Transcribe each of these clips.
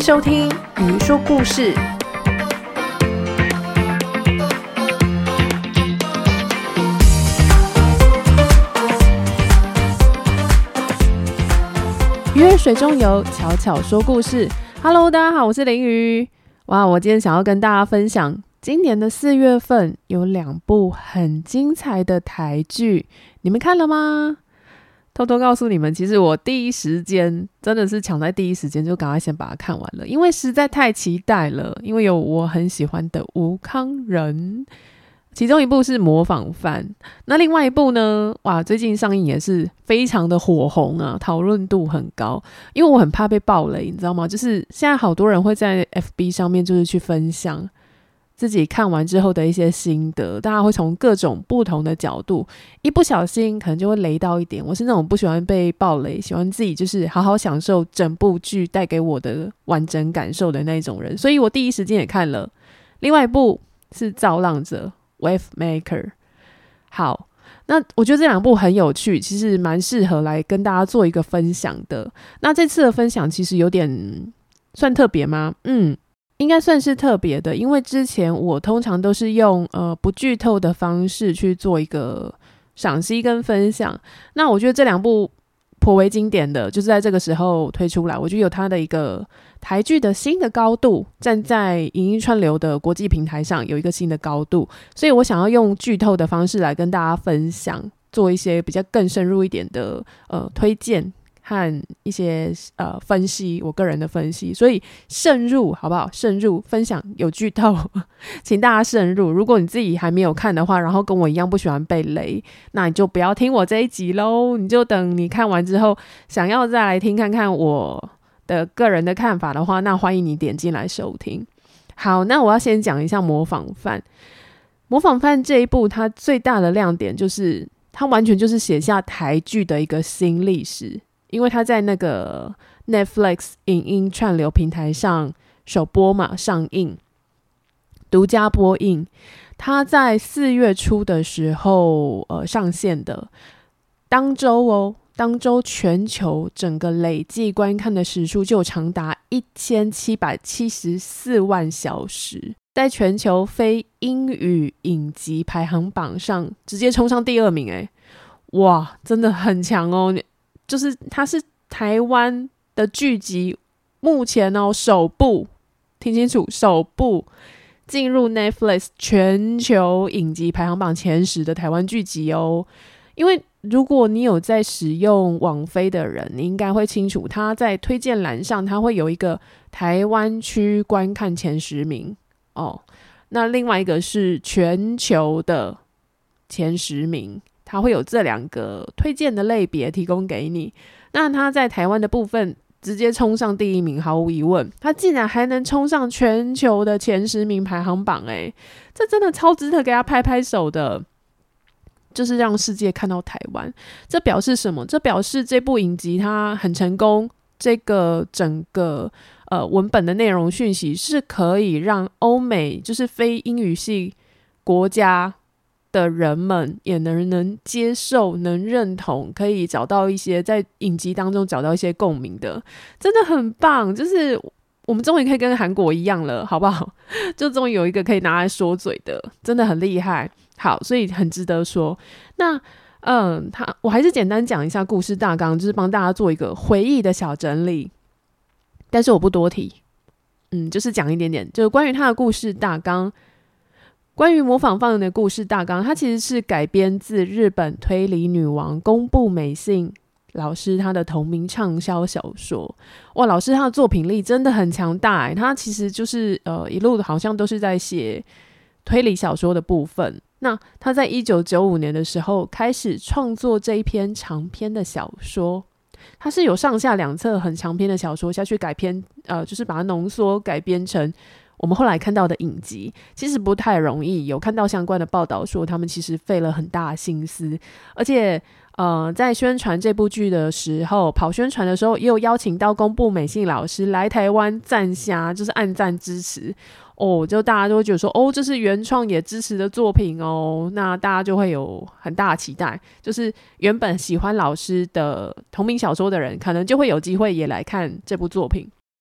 收听鱼说故事。鱼儿水中游，巧巧说故事。Hello， 大家好，我是林鱼。哇，我今天想要跟大家分享，今年的4月份有2部很精彩的台剧，你们看了吗？偷偷告诉你们，其实我第一时间真的是抢在第一时间就赶快先把它看完了，因为实在太期待了。因为有我很喜欢的吴慷仁，其中一部是模仿犯，那另外一部呢，哇，最近上映也是非常的火红啊，讨论度很高。因为我很怕被爆雷，你知道吗？就是现在好多人会在 FB 上面就是去分享自己看完之后的一些心得，大家会从各种不同的角度，一不小心可能就会雷到一点。我是那种不喜欢被爆雷，喜欢自己就是好好享受整部剧带给我的完整感受的那种人，所以我第一时间也看了。另外一部是造浪者 Wave Maker。 好，那我觉得这2部很有趣，其实蛮适合来跟大家做一个分享的。那这次的分享其实有点算特别吗？应该算是特别的，因为之前我通常都是用不剧透的方式去做一个赏析跟分享。那我觉得这2部颇为经典的，就是在这个时候推出来，我觉得有它的一个台剧的新的高度，站在影音串流的国际平台上有一个新的高度，所以我想要用剧透的方式来跟大家分享，做一些比较更深入一点的推荐和一些分析，我个人的分析。所以慎入好不好？慎入分享有剧透请大家慎入。如果你自己还没有看的话，然后跟我一样不喜欢被雷，那你就不要听我这一集咯，你就等你看完之后想要再来听看看我的个人的看法的话，那欢迎你点进来收听。好，那我要先讲一下模仿犯。模仿犯这一部它最大的亮点就是它完全就是写下台剧的一个新历史，因为它在那个 Netflix 影音串流平台上首播嘛，上映独家播映。它在4月初的时候上线的，当周全球整个累计观看的时数就长达1774万小时，在全球非英语影集排行榜上直接冲上第2名。哇，真的很强哦。就是它是台湾的剧集目前首部，听清楚，首部进入 Netflix 全球影集排行榜前10的台湾剧集哦。因为如果你有在使用网飞的人，你应该会清楚，它在推荐栏上它会有一个台湾区观看前10名哦。那另外一个是全球的前10名，它会有这2个推荐的类别提供给你。那它在台湾的部分直接冲上第1名，毫无疑问，它竟然还能冲上全球的前10名排行榜，这真的超值得给他拍拍手的，就是让世界看到台湾。这表示什么？这表示这部影集它很成功，这个整个文本的内容讯息是可以让欧美就是非英语系国家的人们也能接受，能认同，可以找到一些在影集当中找到一些共鸣的，真的很棒。就是我们终于可以跟韩国一样了，好不好？就终于有一个可以拿来说嘴的，真的很厉害。好，所以很值得说。那我还是简单讲一下故事大纲，就是帮大家做一个回忆的小整理，但是我不多提，就是讲一点点，就是关于他的故事大纲。关于模仿犯的故事大纲，它其实是改编自日本推理女王宫部美幸老师他的同名畅销小说。哇，老师他的作品力真的很强大，他其实就是一路好像都是在写推理小说的部分。那他在1995年的时候开始创作这一篇长篇的小说，他是有上下2册很长篇的小说下去改编，就是把它浓缩改编成我们后来看到的影集。其实不太容易，有看到相关的报道说他们其实费了很大的心思，而且在宣传这部剧的时候，跑宣传的时候也有邀请到宫部美幸老师来台湾赞虾，就是按赞支持就大家都会觉得说这是原创也支持的作品那大家就会有很大的期待，就是原本喜欢老师的同名小说的人可能就会有机会也来看这部作品。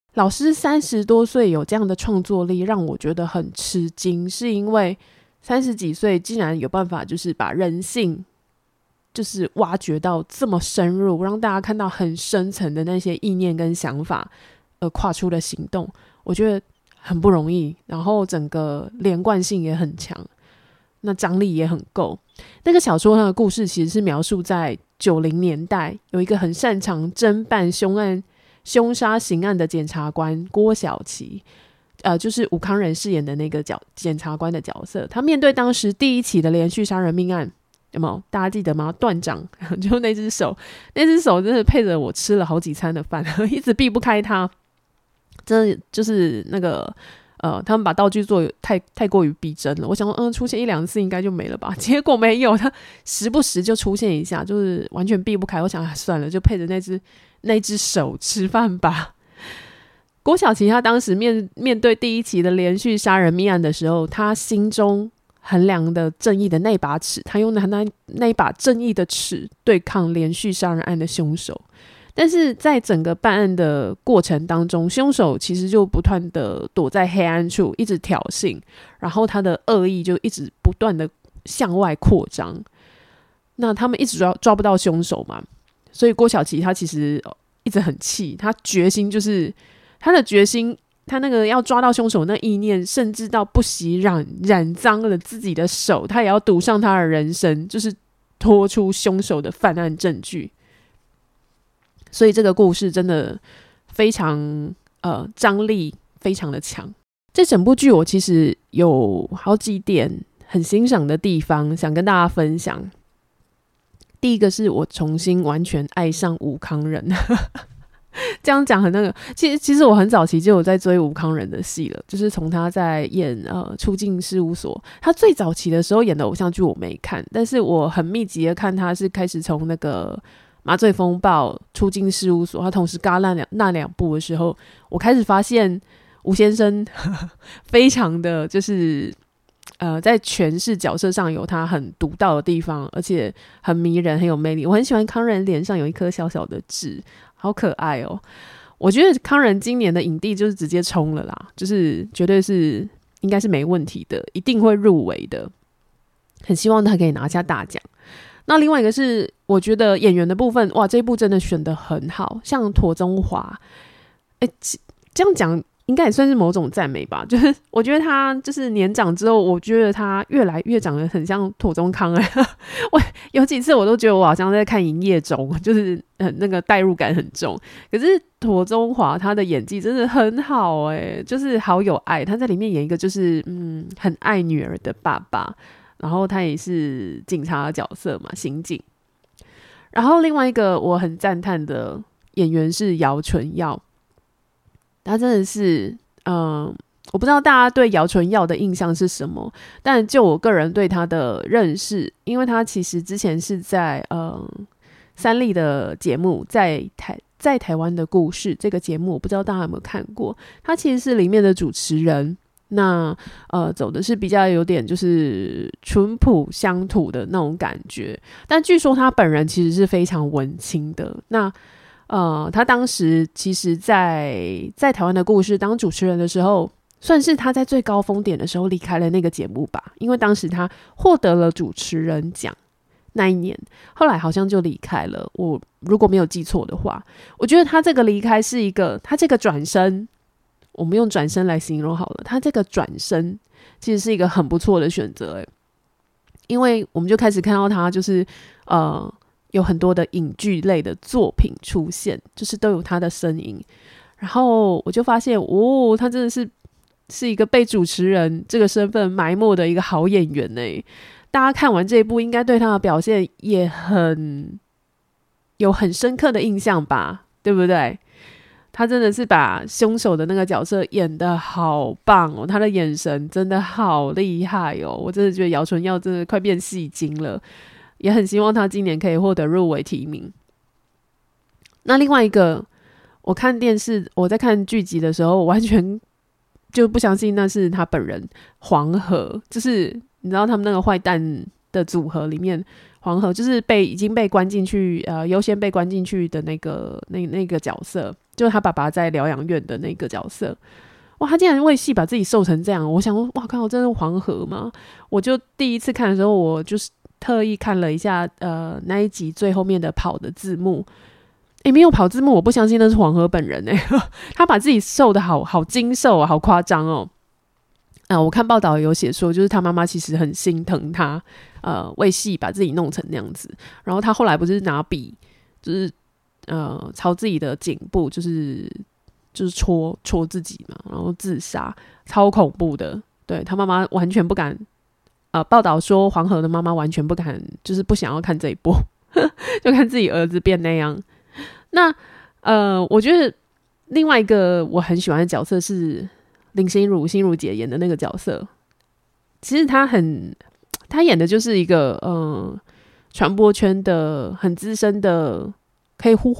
老师30多岁有这样的创作力，让我觉得很吃惊，是因为30几岁竟然有办法就是把人性就是挖掘到这么深入，让大家看到很深层的那些意念跟想法，跨出的行动，我觉得很不容易，然后整个连贯性也很强，那张力也很够。那个小说它的故事其实是描述在90年代，有一个很擅长侦办凶杀刑案的检察官郭晓琪，就是吴慷仁饰演的那个检察官的角色，他面对当时第一起的连续杀人命案，有没有大家记得吗？断掌就那只手真的配着我吃了好几餐的饭一直避不开它，真的就是那个他们把道具做太过于逼真了，我想说出现1-2次应该就没了吧，结果没有，他时不时就出现一下，就是完全避不开。我想算了，就配着那只手吃饭吧。郭晓琪他当时面对第一起的连续杀人命案的时候，他心中衡量的正义的那把尺，他用那一把正义的尺对抗连续杀人案的凶手。但是在整个办案的过程当中，凶手其实就不断的躲在黑暗处，一直挑衅，然后他的恶意就一直不断的向外扩张。那他们一直抓不到凶手嘛，所以郭晓琪他其实一直很气，他决心就是他的决心，他那个要抓到凶手那意念，甚至到不惜染脏了自己的手，他也要赌上他的人生，就是拖出凶手的犯案证据。所以这个故事真的非常张力非常的强。这整部剧我其实有好几点很欣赏的地方想跟大家分享。第一个是我重新完全爱上吴慷仁这样讲很那个，其实我很早期就有在追吴慷仁的戏了，就是从他在演出境事务所，他最早期的时候演的偶像剧我没看，但是我很密集的看他是开始从那个麻醉风暴、出境事务所，他同时嘎那两部的时候，我开始发现吴先生非常的就是在诠释角色上有他很独到的地方，而且很迷人，很有魅力。我很喜欢慷仁脸上有一颗小小的痣，好可爱哦。我觉得慷仁今年的影帝就是直接冲了啦，就是绝对是应该是没问题的，一定会入围的，很希望他可以拿下大奖。那另外一个是我觉得演员的部分，哇，这一部真的选得很好，像庹宗华，这样讲应该也算是某种赞美吧，就是我觉得他就是年长之后，我觉得他越来越长得很像庹宗康我有几次我都觉得我好像在看营业中，就是那个代入感很重。可是庹宗华他的演技真的很好就是好有爱，他在里面演一个就是很爱女儿的爸爸，然后他也是警察的角色嘛，刑警。然后另外一个我很赞叹的演员是姚淳耀，他真的是我不知道大家对姚淳耀的印象是什么，但就我个人对他的认识，因为他其实之前是在三立的节目在台湾的故事这个节目，我不知道大家有没有看过，他其实是里面的主持人。那走的是比较有点就是淳朴乡土的那种感觉，但据说他本人其实是非常文青的。那他当时其实在台湾的故事当主持人的时候，算是他在最高峰点的时候离开了那个节目吧，因为当时他获得了主持人奖那一年，后来好像就离开了，我如果没有记错的话。我觉得他这个离开是一个，他这个转身，我们用转身来形容好了，他这个转身其实是一个很不错的选择因为我们就开始看到他就是有很多的影剧类的作品出现，就是都有他的身影，然后我就发现他真的是一个被主持人这个身份埋没的一个好演员大家看完这一部应该对他的表现也有很深刻的印象吧，对不对？他真的是把凶手的那个角色演得好棒他的眼神真的好厉害我真的觉得姚淳耀真的快变戏精了，也很希望他今年可以获得入围提名。那另外一个，我看电视，我在看剧集的时候，我完全就不相信那是他本人。黄河就是你知道他们那个坏蛋的组合里面，黄河就是已经被关进去优先被关进去的那个角色， 就是他爸爸在疗养院的那个角色。哇，他竟然为戏把自己瘦成这样，我想说哇靠，真的是黄河吗？我就第一次看的时候，我就是特意看了一下那一集最后面的跑的字幕。没有跑字幕，我不相信那是黄河本人他把自己瘦的好精瘦啊，好夸张哦。我看报道有写说，就是他妈妈其实很心疼他，为戏把自己弄成那样子。然后他后来不是拿笔，就是朝自己的颈部，就是戳自己嘛，然后自杀，超恐怖的。对，他妈妈完全不敢，报道说黄河的妈妈完全不敢，就是不想要看这一部，就看自己儿子变那样。那我觉得另外一个我很喜欢的角色是林心如姐演的那个角色。其实她演的就是一个传播圈的很资深的，可以呼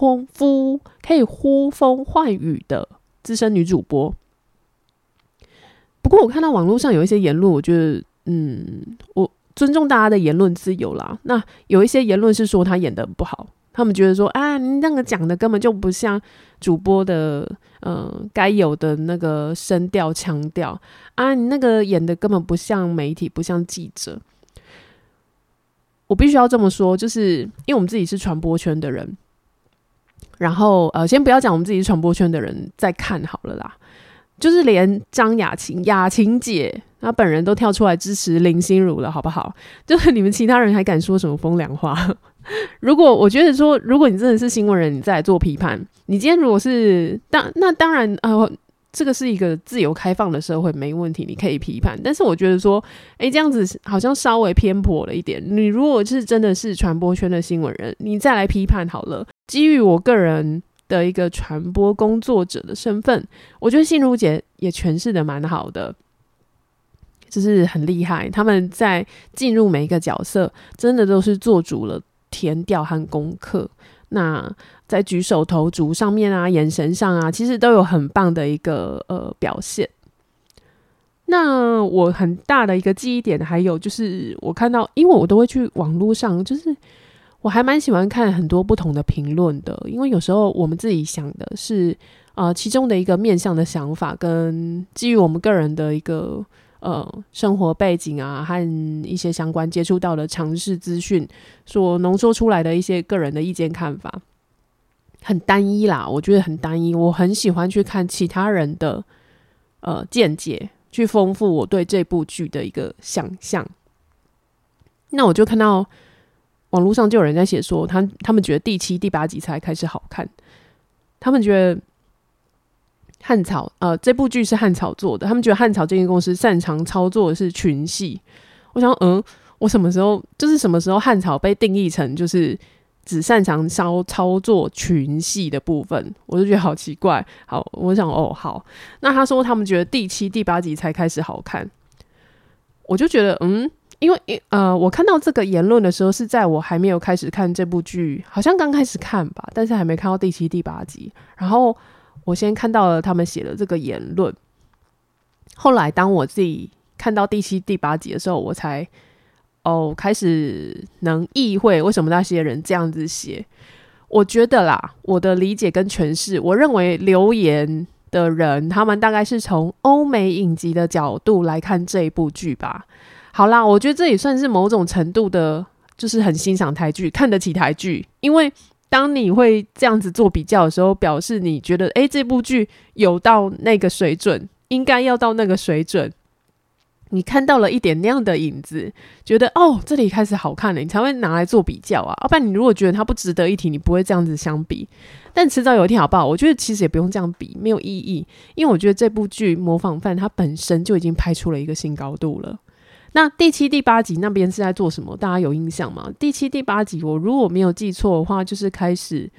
风唤雨的资深女主播。不过我看到网络上有一些言论，我觉得我尊重大家的言论自由啦。那有一些言论是说她演得不好，他们觉得说你那个讲的根本就不像主播的该有的那个声调腔调你那个演的根本不像媒体，不像记者。我必须要这么说，就是因为我们自己是传播圈的人，然后先不要讲我们自己是传播圈的人在看好了啦，就是连张雅琴姐她本人都跳出来支持林心如了，好不好？就是你们其他人还敢说什么风凉话？我觉得说，如果你真的是新闻人，你再来做批判，你今天如果是那当然这个是一个自由开放的社会，没问题，你可以批判。但是我觉得说这样子好像稍微偏颇了一点。你如果是真的是传播圈的新闻人，你再来批判好了。基于我个人的一个传播工作者的身份，我觉得心如姐也诠释的蛮好的，就是很厉害。他们在进入每一个角色，真的都是做足了填调和功课。那在举手投足上面眼神上其实都有很棒的一个表现。那我很大的一个记忆点还有就是我看到，因为我都会去网络上，就是我还蛮喜欢看很多不同的评论的，因为有时候我们自己想的是其中的一个面向的想法，跟基于我们个人的一个生活背景和一些相关接触到的常识资讯所浓缩出来的一些个人的意见看法，很单一啦，我觉得很单一。我很喜欢去看其他人的见解，去丰富我对这部剧的一个想象。那我就看到网络上就有人在写说，他们觉得第7、第8集才开始好看，他们觉得汉草这部剧是汉草做的，他们觉得汉草这间公司擅长操作的是群戏。我想我什么时候汉草被定义成就是只擅长操作群戏的部分，我就觉得好奇怪。好，我想好，那他说他们觉得第7、第8集才开始好看，我就觉得因为我看到这个言论的时候是在我还没有开始看这部剧，好像刚开始看吧，但是还没看到第7、第8集，然后我先看到了他们写的这个言论，后来当我自己看到第7、第8集的时候，我才开始能意会为什么那些人这样子写。我觉得啦，我的理解跟诠释，我认为留言的人他们大概是从欧美影集的角度来看这一部剧吧。好啦，我觉得这也算是某种程度的就是很欣赏台剧，看得起台剧，因为当你会这样子做比较的时候，表示你觉得这部剧有到那个水准，应该要到那个水准，你看到了一点那样的影子，觉得这里开始好看了，你才会拿来做比较要不然你如果觉得它不值得一提，你不会这样子相比。但迟早有一天好不好，我觉得其实也不用这样比，没有意义，因为我觉得这部剧《模仿犯》它本身就已经拍出了一个新高度了。那第7、第8集那边是在做什么？大家有印象吗？第7、第8集我如果没有记错的话，就是开始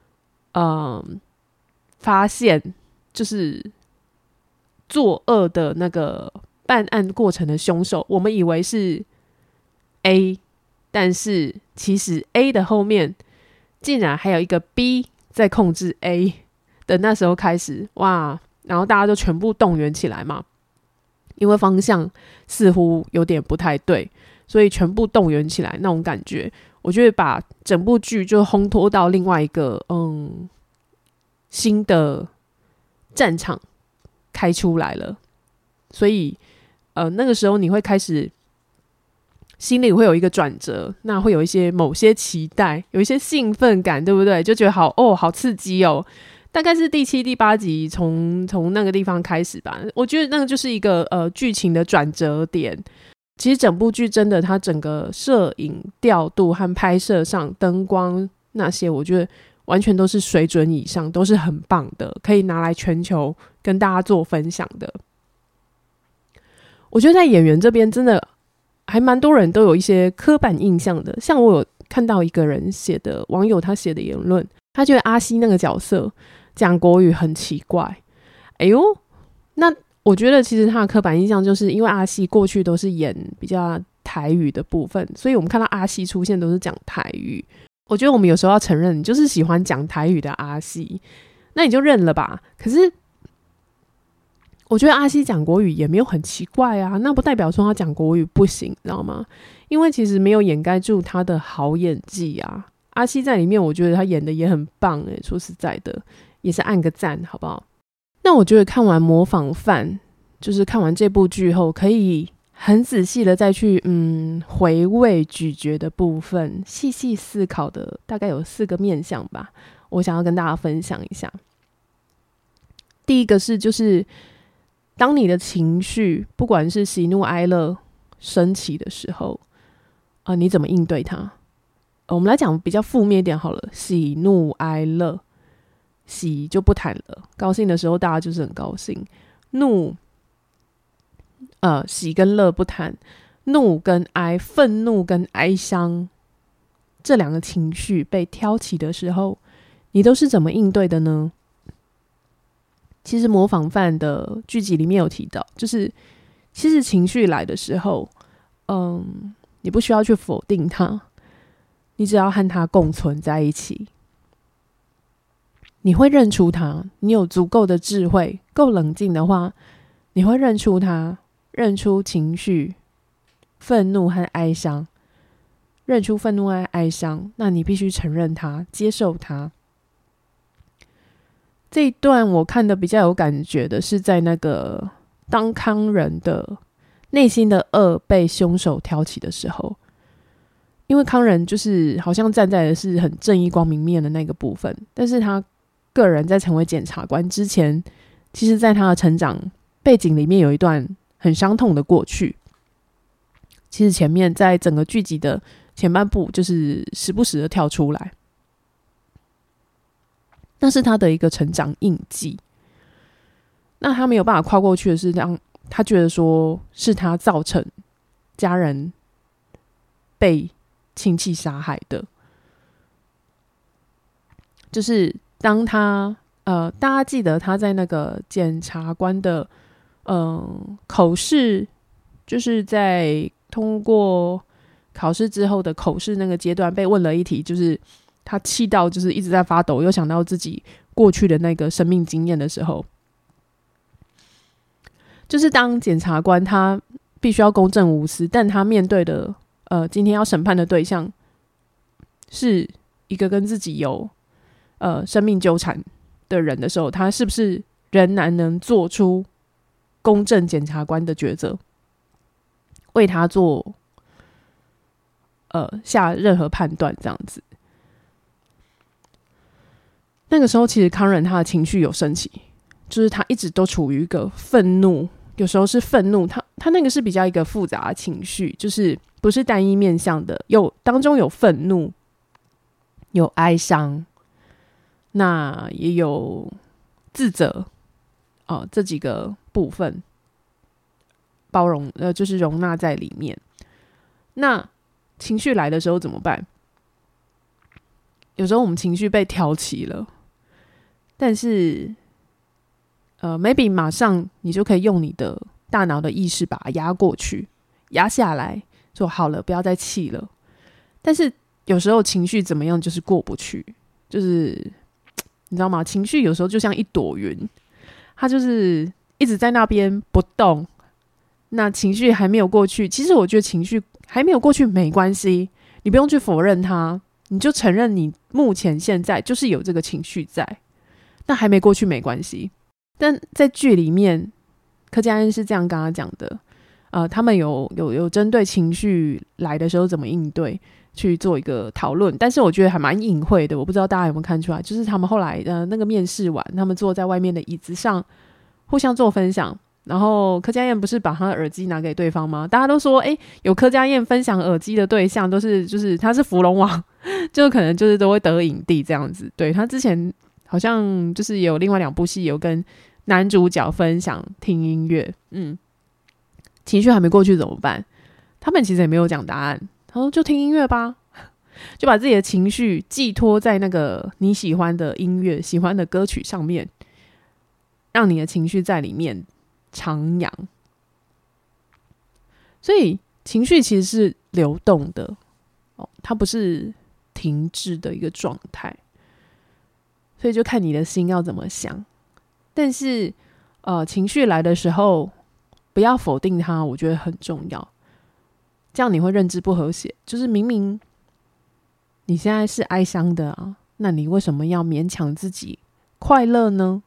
发现就是作恶的那个办案过程的凶手，我们以为是 A， 但是其实 A 的后面竟然还有一个 B 在控制 A 的，那时候开始哇，然后大家就全部动员起来嘛，因为方向似乎有点不太对，所以全部动员起来那种感觉，我觉得把整部剧就烘托到另外一个新的战场开出来了，所以那个时候你会开始心里会有一个转折，那会有一些某些期待，有一些兴奋感，对不对？就觉得好刺激哦。大概是第7、第8集从那个地方开始吧，我觉得那个就是一个剧情的转折点。其实整部剧真的，它整个摄影调度和拍摄上、灯光那些，我觉得完全都是水准以上，都是很棒的，可以拿来全球跟大家做分享的。我觉得在演员这边真的还蛮多人都有一些刻板印象的，像我有看到一个人写的网友他写的言论，他觉得阿西那个角色讲国语很奇怪。哎呦，那我觉得其实他的刻板印象就是因为阿西过去都是演比较台语的部分，所以我们看到阿西出现都是讲台语。我觉得我们有时候要承认你就是喜欢讲台语的阿西，那你就认了吧。可是我觉得阿西讲国语也没有很奇怪啊，那不代表说他讲国语不行，知道吗？因为其实没有掩盖住他的好演技啊。阿西在里面我觉得他演的也很棒耶，说实在的也是按个赞好不好。那我觉得看完模仿犯，就是看完这部剧后可以很仔细的再去回味咀嚼的部分，细细思考的大概有4个面向吧，我想要跟大家分享一下。第一个是就是当你的情绪不管是喜怒哀乐升起的时候你怎么应对它？我们来讲比较负面一点好了，喜怒哀乐。喜就不谈了，高兴的时候大家就是很高兴。怒喜跟乐不谈，怒跟哀，愤怒跟哀伤这2个情绪被挑起的时候，你都是怎么应对的呢？其实模仿犯的剧集里面有提到，就是其实情绪来的时候你不需要去否定它，你只要和它共存在一起。你会认出它，你有足够的智慧，够冷静的话，你会认出它，认出情绪愤怒和哀伤，认出愤怒和哀伤，那你必须承认它，接受它。这一段我看的比较有感觉的是在那个当康仁的内心的恶被凶手挑起的时候，因为康仁就是好像站在的是很正义光明面的那个部分，但是他个人在成为检察官之前，其实在他的成长背景里面有一段很伤痛的过去。其实前面在整个剧集的前半部就是时不时的跳出来，那是他的一个成长印记。那他没有办法跨过去的是让他觉得说是他造成家人被亲戚杀害的，就是当他大家记得他在那个检察官的口试，就是在通过考试之后的口试那个阶段被问了一题，就是他气到就是一直在发抖，又想到自己过去的那个生命经验的时候，就是当检察官他必须要公正无私，但他面对的今天要审判的对象是一个跟自己有生命纠缠的人的时候，他是不是仍然能做出公正检察官的抉择，为他做下任何判断这样子。那个时候其实康仁他的情绪有升起，就是他一直都处于一个愤怒，有时候是愤怒，他那个是比较一个复杂的情绪，就是不是单一面向的，当中有愤怒，有哀伤，那也有自责这几个部分包容就是容纳在里面。那情绪来的时候怎么办？有时候我们情绪被挑起了，但是maybe 马上你就可以用你的大脑的意识把它压过去，压下来，说好了，不要再气了。但是有时候情绪怎么样就是过不去，就是你知道吗？情绪有时候就像一朵云，它就是一直在那边不动。那情绪还没有过去，其实我觉得情绪还没有过去没关系，你不用去否认它，你就承认你目前现在就是有这个情绪在。 但还没过去没关系。但在剧里面柯佳嬿是这样跟他讲的，他们有针对情绪来的时候怎么应对去做一个讨论，但是我觉得还蛮隐晦的，我不知道大家有没有看出来，就是他们后来那个面试完，他们坐在外面的椅子上互相做分享，然后柯佳嬿不是把他的耳机拿给对方吗？大家都说有柯佳嬿分享耳机的对象都是就是他是福龙王就可能就是都会得影帝这样子。对，他之前好像就是有另外2部戏有跟男主角分享听音乐，情绪还没过去怎么办？他们其实也没有讲答案，他说就听音乐吧，就把自己的情绪寄托在那个你喜欢的音乐、喜欢的歌曲上面，让你的情绪在里面徜徉。所以情绪其实是流动的，它不是停滞的一个状态，所以就看你的心要怎么想。但是情绪来的时候不要否定它，我觉得很重要，这样你会认知不和谐。就是明明你现在是哀伤的啊，那你为什么要勉强自己快乐呢？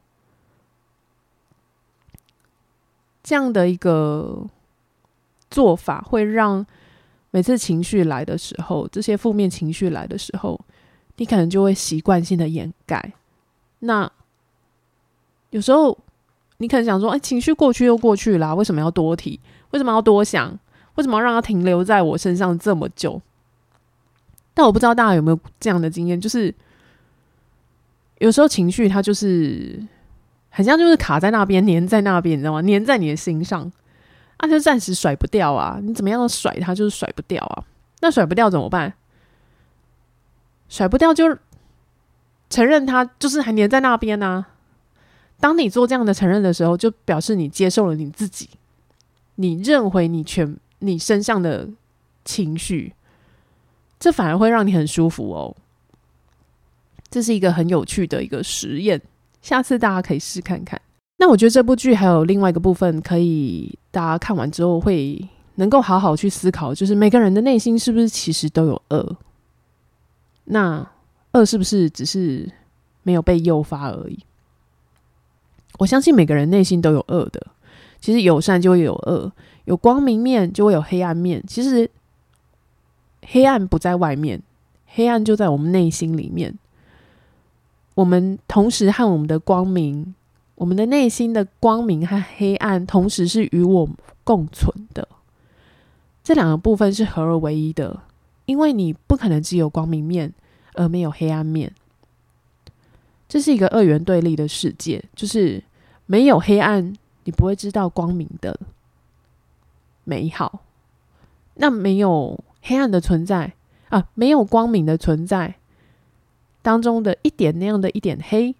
这样的一个做法会让每次情绪来的时候，这些负面情绪来的时候，你可能就会习惯性的掩盖。那有时候你可能想说情绪过去又过去啦，为什么要多提？为什么要多想？为什么要让它停留在我身上这么久？但我不知道大家有没有这样的经验，就是有时候情绪它就是很像就是卡在那边，黏在那边，你知道吗？黏在你的心上就暂时甩不掉啊，你怎么样都甩它就是甩不掉啊。那甩不掉怎么办？甩不掉就承认它就是还黏在那边啊。当你做这样的承认的时候，就表示你接受了你自己，你认回你身上的情绪，这反而会让你很舒服哦。这是一个很有趣的一个实验，下次大家可以试看看。那我觉得这部剧还有另外一个部分可以大家看完之后会能够好好去思考，就是每个人的内心是不是其实都有恶，那恶是不是只是没有被诱发而已。我相信每个人内心都有恶的，其实有善就会有恶，有光明面就会有黑暗面。其实黑暗不在外面，黑暗就在我们内心里面。我们同时和我们的光明，我们的内心的光明和黑暗同时是与我共存的，这两个部分是合而为一的。因为你不可能只有光明面而没有黑暗面，这是一个二元对立的世界，就是没有黑暗你不会知道光明的美好，那没有黑暗的存在没有光明的存在当中的一点那样的一点黑，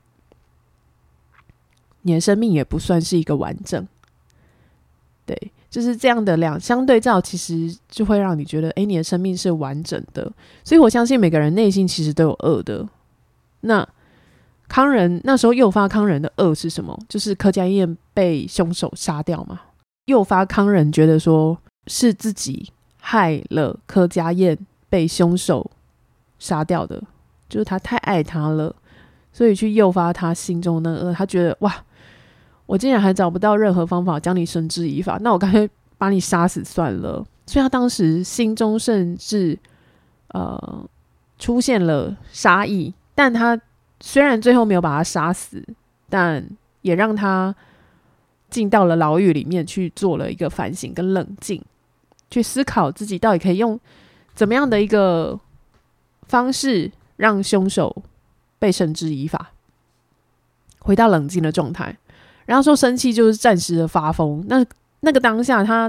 你的生命也不算是一个完整。对，就是这样的两相对照，其实就会让你觉得你的生命是完整的。所以我相信每个人内心其实都有恶的。那康仁那时候诱发康仁的恶是什么？就是柯佳嬿被凶手杀掉嘛，诱发康仁觉得说是自己害了柯佳嬿被凶手杀掉的，就是他太爱他了，所以去诱发他心中的那个恶。他觉得哇，我竟然还找不到任何方法将你绳之以法，那我干脆把你杀死算了。所以他当时心中甚至出现了杀意，但他虽然最后没有把他杀死，但也让他进到了牢狱里面去做了一个反省跟冷静，去思考自己到底可以用怎么样的一个方式让凶手被绳之以法，回到冷静的状态。然后说生气就是暂时的发疯，那个当下他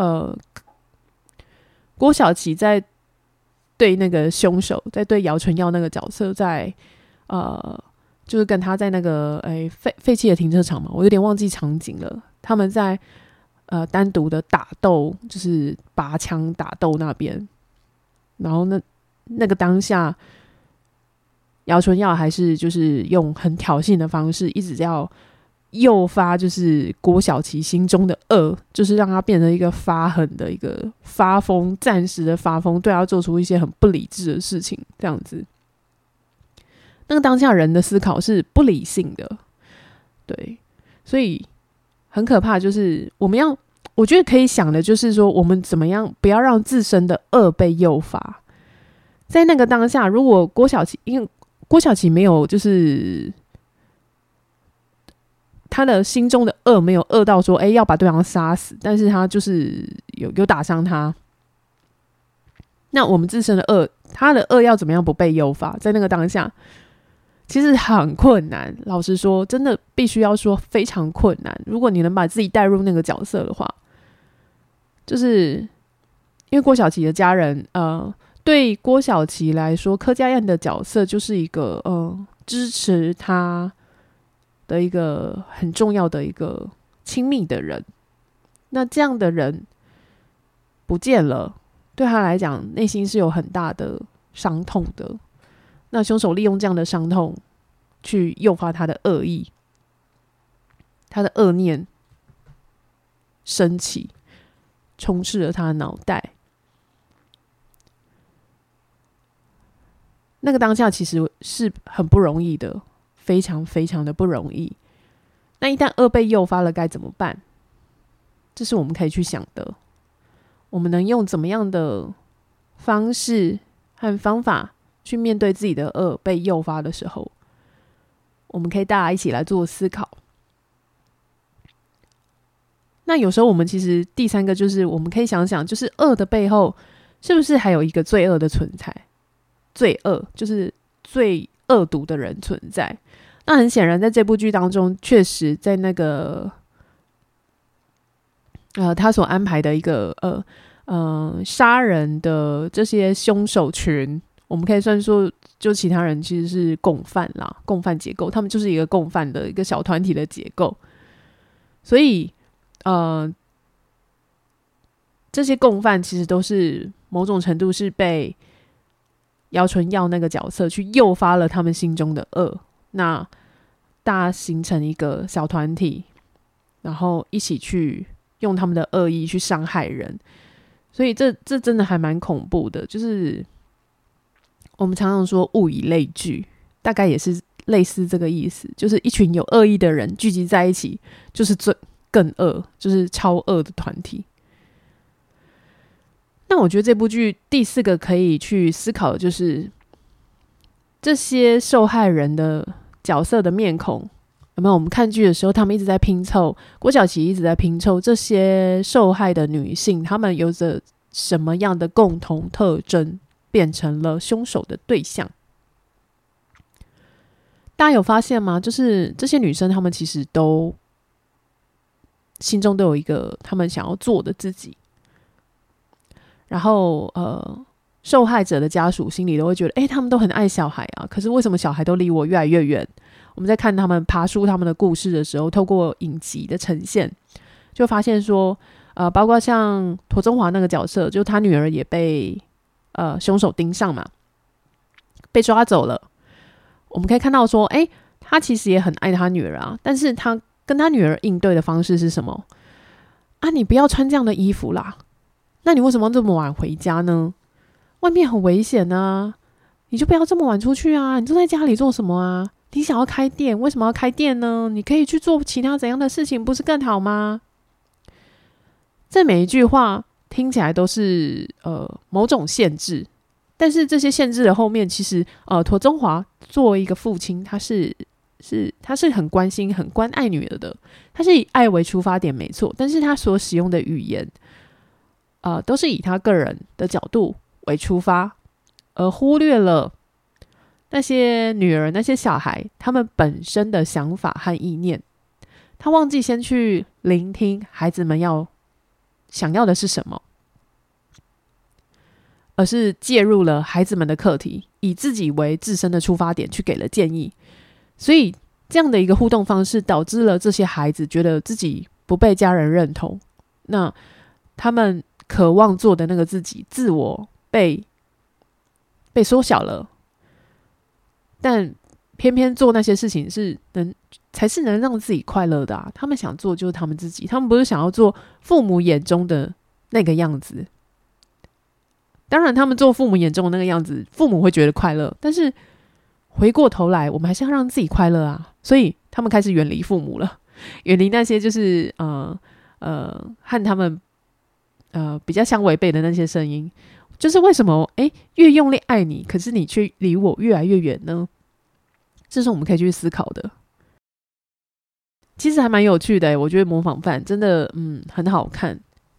郭晓琪在对那个凶手，在对姚纯耀那个角色，在就是跟他在那个废弃的停车场嘛，我有点忘记场景了。他们在单独的打斗，就是拔枪打斗那边，然后那个当下，姚纯耀还是就是用很挑衅的方式，一直要诱发就是郭晓琪心中的恶，就是让他变成一个发狠的一个发疯，暂时的发疯，对他做出一些很不理智的事情，这样子。 那个当下人的思考是不理性的，对，所以很可怕。就是我觉得可以想的就是说，我们怎么样不要让自身的恶被诱发。在那个当下，如果因为郭晓琪没有就是他的心中的恶没有恶到说要把对方杀死，但是他就是有打伤他。那我们自身的恶，他的恶要怎么样不被诱发？在那个当下其实很困难，老实说真的必须要说非常困难。如果你能把自己带入那个角色的话，就是因为郭晓琪的家人对郭晓琪来说，柯佳嬿的角色就是一个支持他的一个很重要的一个亲密的人。那这样的人不见了，对他来讲内心是有很大的伤痛的。那凶手利用这样的伤痛去诱发他的恶意，他的恶念升起，充斥了他的脑袋。那个当下其实是很不容易的，非常非常的不容易。那一旦恶被诱发了该怎么办？这是我们可以去想的。我们能用怎么样的方式和方法去面对自己的恶被诱发的时候，我们可以大家一起来做思考。那有时候我们其实第三个就是我们可以想想，就是恶的背后是不是还有一个罪恶的存在？罪恶就是最恶毒的人存在。那很显然在这部剧当中，确实在那个他所安排的一个杀人的这些凶手群，我们可以算说就其他人其实是共犯啦，共犯结构，他们就是一个共犯的一个小团体的结构。所以这些共犯其实都是某种程度是被姚纯耀那个角色去诱发了他们心中的恶，那大家形成一个小团体，然后一起去用他们的恶意去伤害人。所以这真的还蛮恐怖的。就是我们常常说物以类聚，大概也是类似这个意思，就是一群有恶意的人聚集在一起，就是更恶，就是超恶的团体。那我觉得这部剧第四个可以去思考的就是这些受害人的角色的面孔。有没有？我们看剧的时候他们一直在拼凑，郭晓琪一直在拼凑这些受害的女性，她们有着什么样的共同特征变成了凶手的对象。大家有发现吗？就是这些女生她们其实都心中都有一个她们想要做的自己，然后受害者的家属心里都会觉得他们都很爱小孩啊，可是为什么小孩都离我越来越远？我们在看他们爬出他们的故事的时候，透过影集的呈现就发现说包括像陀中华那个角色，就他女儿也被凶手盯上嘛，被抓走了。我们可以看到说他其实也很爱他女儿啊，但是他跟他女儿应对的方式是什么啊？你不要穿这样的衣服啦，那你为什么要这么晚回家呢？外面很危险啊，你就不要这么晚出去啊，你坐在家里做什么啊？你想要开店，为什么要开店呢？你可以去做其他怎样的事情，不是更好吗？这每一句话听起来都是某种限制，但是这些限制的后面，其实陀中华作为一个父亲，他是很关心、很关爱女儿的，他是以爱为出发点没错，但是他所使用的语言都是以他个人的角度为出发，而忽略了那些女儿、那些小孩他们本身的想法和意念。他忘记先去聆听孩子们想要的是什么，而是介入了孩子们的课题，以自己为自身的出发点去给了建议。所以这样的一个互动方式导致了这些孩子觉得自己不被家人认同，那他们渴望做的那个自我被缩小了，但偏偏做那些事情才是能让自己快乐的啊！他们想做就是他们自己，他们不是想要做父母眼中的那个样子。当然他们做父母眼中的那个样子，父母会觉得快乐，但是回过头来我们还是要让自己快乐啊，所以他们开始远离父母了，远离那些就是和他们比较相违背的那些声音。就是为什么越用力爱你，可是你却离我越来越远呢？这是我们可以去思考的。其实还蛮有趣的，我觉得模仿犯真的很好看。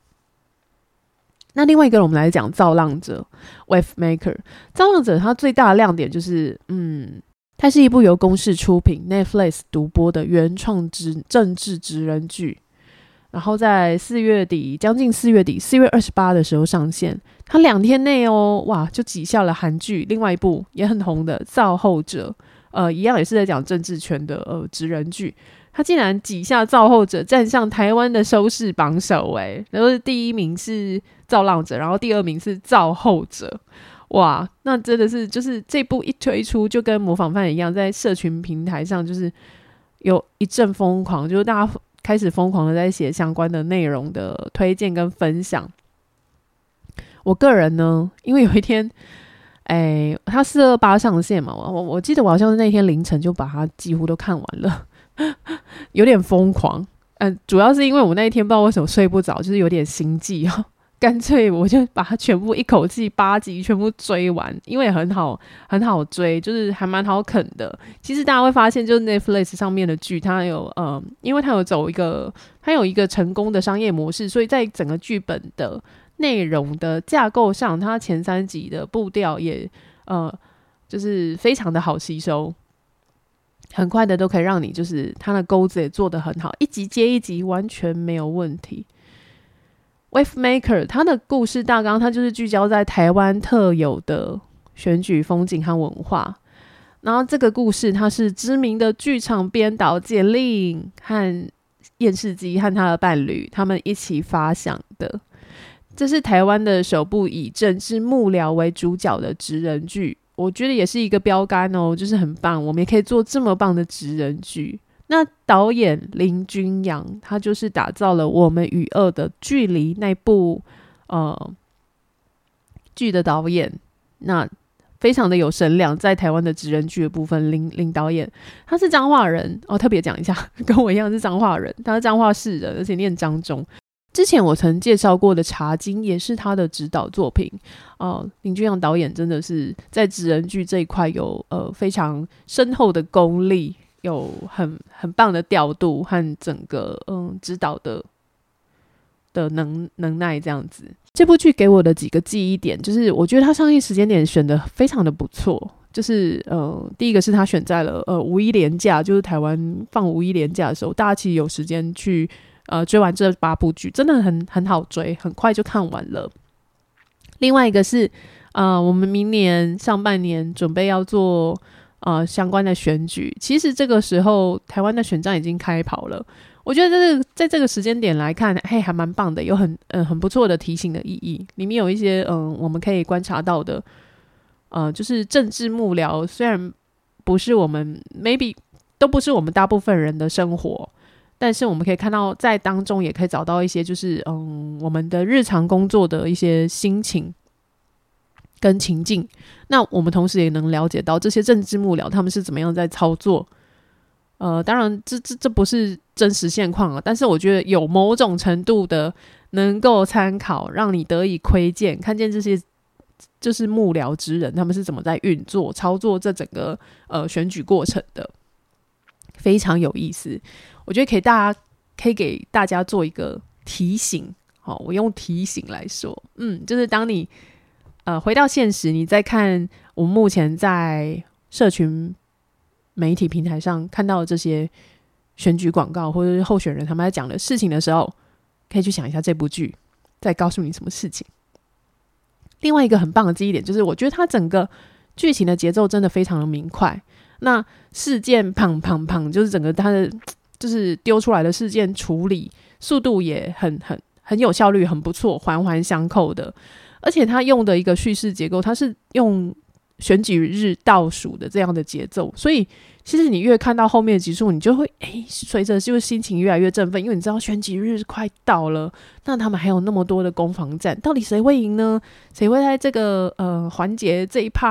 那另外一个我们来讲造浪者 Wave Maker。 造浪者它最大的亮点就是它是一部由公视出品 Netflix 独播的原创政治职人剧，然后在4月底将近4月底4月28的时候上线。它2天内哇就挤下了韩剧另外一部也很红的造后者，一样也是在讲政治圈的职人剧。他竟然挤下造后者，站上台湾的收视榜首然后第1名是造浪者，然后第2名是造后者。哇，那真的是就是这部一推出就跟模仿犯一样，在社群平台上就是有一阵疯狂，就是大家开始疯狂的在写相关的内容的推荐跟分享。我个人呢，因为有一天他428上线嘛，我记得我好像是那天凌晨就把它几乎都看完了，有点疯狂。主要是因为我那一天不知道为什么睡不着，就是有点心悸干脆我就把它全部一口气8集全部追完，因为很好追，就是还蛮好啃的。其实大家会发现，就是 Netflix 上面的剧，它有因为它有一个成功的商业模式，所以在整个剧本的内容的架构上，它前3集的步调也就是非常的好吸收，很快的都可以让你就是它的钩子也做得很好，一集接一集完全没有问题。Wave Maker 它的故事大纲，它就是聚焦在台湾特有的选举风景和文化。然后这个故事它是知名的剧场编导简令和验视机和他的伴侣他们一起发想的。这是台湾的首部以政治幕僚为主角的职人剧，我觉得也是一个标杆就是很棒，我们也可以做这么棒的职人剧。那导演林君阳他就是打造了《我们与恶的距离》那部剧的导演，那非常的有声量，在台湾的职人剧的部分，林导演他是彰化人特别讲一下，跟我一样是彰化人，他是彰化市人，而且念彰中。之前我曾介绍过的《茶经》也是他的指导作品。林君阳导演真的是在职人剧这一块有非常深厚的功力，有很棒的调度和整个指导的能耐这样子。这部剧给我的几个记忆点，就是我觉得他上映时间点选的非常的不错，就是第一个是他选在了五一连假，就是台湾放五一连假的时候，大家其实有时间去追完这8部剧，真的很好追，很快就看完了。另外一个是我们明年上半年准备要做相关的选举，其实这个时候台湾的选战已经开跑了。我觉得在这个时间点来看，还蛮棒的，有很不错的提醒的意义。里面有一些我们可以观察到的就是政治幕僚，虽然不是我们 maybe 都不是我们大部分人的生活，但是我们可以看到在当中也可以找到一些就是我们的日常工作的一些心情跟情境。那我们同时也能了解到这些政治幕僚他们是怎么样在操作。当然这不是真实现况但是我觉得有某种程度的能够参考，让你得以窥见看见这些就是幕僚之人他们是怎么在运作操作这整个选举过程的，非常有意思。我觉得可以给大家做一个提醒我用提醒来说就是当你回到现实，你在看我们目前在社群媒体平台上看到这些选举广告或者是候选人他们在讲的事情的时候，可以去想一下这部剧在告诉你什么事情。另外一个很棒的记忆点就是我觉得它整个剧情的节奏真的非常的明快，那事件砰就是整个它的就是丢出来的事件处理速度也很有效率，很不错，环环相扣的。而且它用的一个叙事结构，它是用选举日倒数的这样的节奏，所以其实你越看到后面的集数，你就会随着就是心情越来越振奋，因为你知道选举日快到了，那他们还有那么多的攻防战，到底谁会赢呢？谁会在这个环节这一 part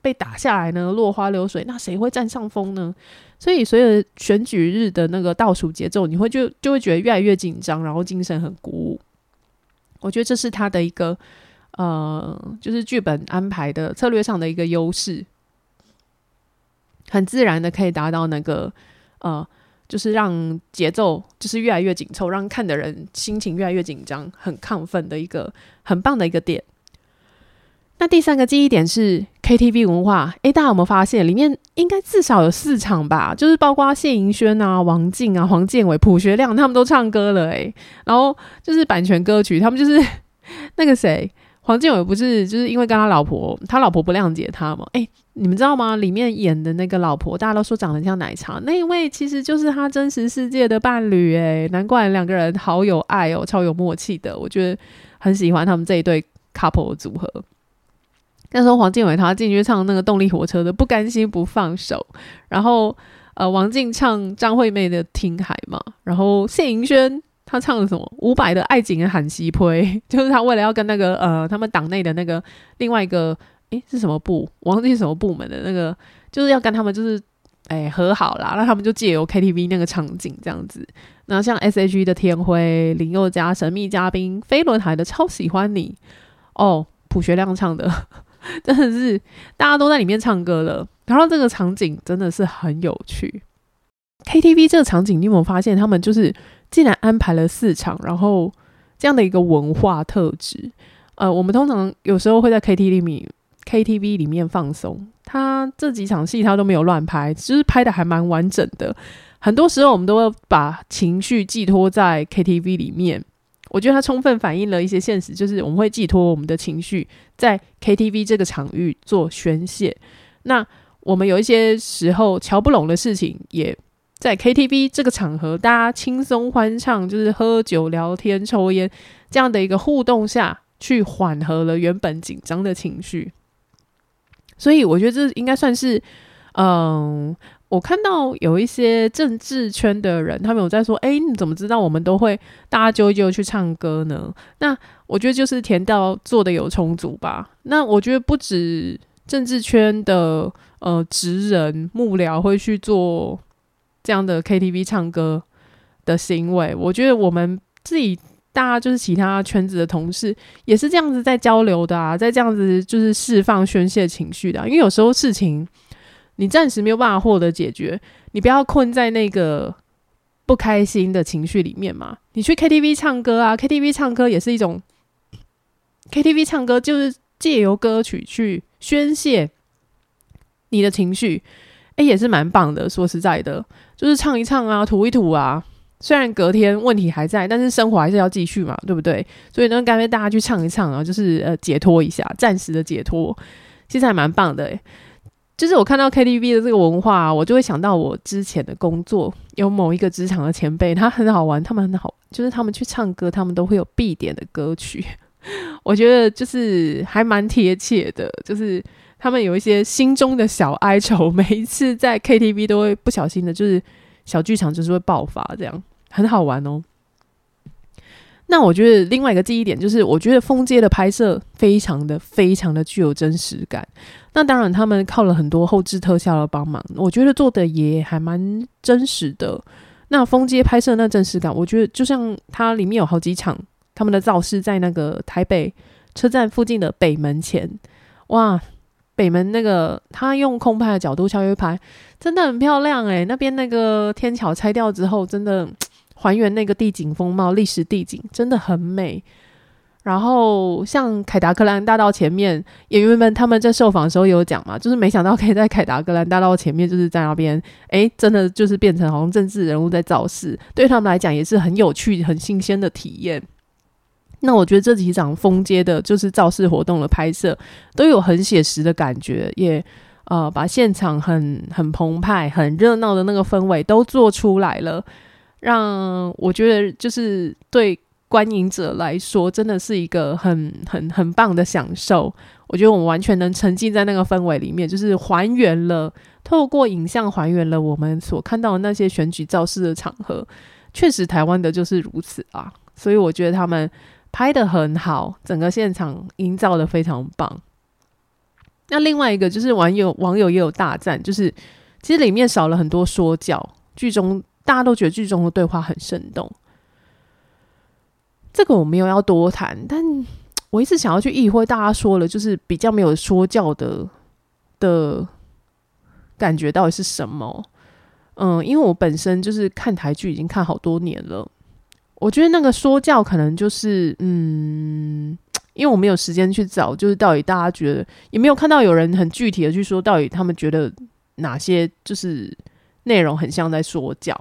被打下来呢？落花流水，那谁会占上风呢？所以随着选举日的那个倒数节奏，你会就会觉得越来越紧张，然后精神很鼓舞。我觉得这是他的一个就是剧本安排的策略上的一个优势，很自然的可以达到那个就是让节奏就是越来越紧凑，让看的人心情越来越紧张，很亢奋的一个很棒的一个点。那第三个记忆点是 KTV 文化，大家有没有发现里面应该至少有4场吧，就是包括谢盈萱啊、王静啊、黄建伟、朴学亮他们都唱歌了然后就是版权歌曲，他们就是那个谁黄建伟不是就是因为跟他老婆不谅解他嘛，你们知道吗？里面演的那个老婆大家都说长得像奶茶，那一位其实就是他真实世界的伴侣难怪2个人好有爱超有默契的，我觉得很喜欢他们这一对 couple 的组合。那时候黄建伟他进去唱那个动力火车的不甘心不放手，然后王静唱张惠妹的听海嘛，然后谢盈萱他唱了什么500的爱情的喊西推，就是他为了要跟那个他们党内的那个另外一个是什么部我忘记什么部门的那个，就是要跟他们就是和好啦，那他们就借由 KTV 那个场景这样子。那像 SHE 的天辉、林宥嘉、神秘嘉宾、飞轮海的超喜欢你朴学亮唱的真的是大家都在里面唱歌了，然后这个场景真的是很有趣。 KTV 这个场景你有没有发现他们就是竟然安排了4场，然后这样的一个文化特质我们通常有时候会在 KTV 里面放松，他这几场戏他都没有乱拍，就是拍的还蛮完整的。很多时候我们都会把情绪寄托在 KTV 里面，我觉得它充分反映了一些现实，就是我们会寄托我们的情绪在 KTV 这个场域做宣泄。那我们有一些时候瞧不拢的事情，也在 KTV 这个场合大家轻松欢唱，就是喝酒聊天抽烟这样的一个互动下去缓和了原本紧张的情绪。所以我觉得这应该算是我看到有一些政治圈的人他们有在说你怎么知道我们都会大家揪一揪去唱歌呢？那我觉得就是田调做的有充足吧。那我觉得不止政治圈的职人幕僚会去做这样的 KTV 唱歌的行为，我觉得我们自己大家就是其他圈子的同事也是这样子在交流的在这样子就是释放宣泄情绪的因为有时候事情你暂时没有办法获得解决，你不要困在那个不开心的情绪里面嘛。你去 KTV 唱歌KTV 唱歌也是一种 KTV 唱歌就是借由歌曲去宣泄你的情绪也是蛮棒的。说实在的，就是唱一唱吐一吐虽然隔天问题还在，但是生活还是要继续嘛，对不对？所以呢，干脆大家去唱一唱就是解脱一下，暂时的解脱，其实还蛮棒的就是我看到 KTV 的这个文化我就会想到我之前的工作，有某一个职场的前辈，他很好玩，他们很好，就是他们去唱歌，他们都会有必点的歌曲，我觉得就是还蛮贴切的，就是他们有一些心中的小哀愁，每一次在 KTV 都会不小心的，就是小剧场就是会爆发，这样很好玩那我觉得另外一个记忆点就是，我觉得封街的拍摄非常的具有真实感。那当然他们靠了很多后制特效的帮忙，我觉得做的也还蛮真实的。那封街拍摄那真实感，我觉得就像它里面有好几场他们的造势在那个台北车站附近的北门前，哇，北门那个他用空拍的角度下去拍真的很漂亮那边那个天桥拆掉之后真的还原那个地景风貌，历史地景真的很美。然后像凯达格兰大道前面，演员们他们在受访的时候有讲嘛，就是没想到可以在凯达格兰大道前面，就是在那边真的就是变成好像政治人物在造势，对他们来讲也是很有趣很新鲜的体验。那我觉得这几场封街的就是造势活动的拍摄都有很写实的感觉，也把现场很澎湃很热闹的那个氛围都做出来了，让我觉得就是对观影者来说真的是一个很棒的享受。我觉得我们完全能沉浸在那个氛围里面，就是还原了，透过影像还原了我们所看到的那些选举造势的场合，确实台湾的就是如此所以我觉得他们拍得很好，整个现场营造得非常棒。 那另外一个就是网友也有大赞，就是其实里面少了很多说教，剧中大家都觉得剧中的对话很生动。这个我没有要多谈，但我一直想要去意会大家说了就是比较没有说教的感觉到底是什么。因为我本身就是看台剧已经看好多年了，我觉得那个说教可能就是因为我没有时间去找，就是到底大家觉得，也没有看到有人很具体的去说到底他们觉得哪些就是内容很像在说教。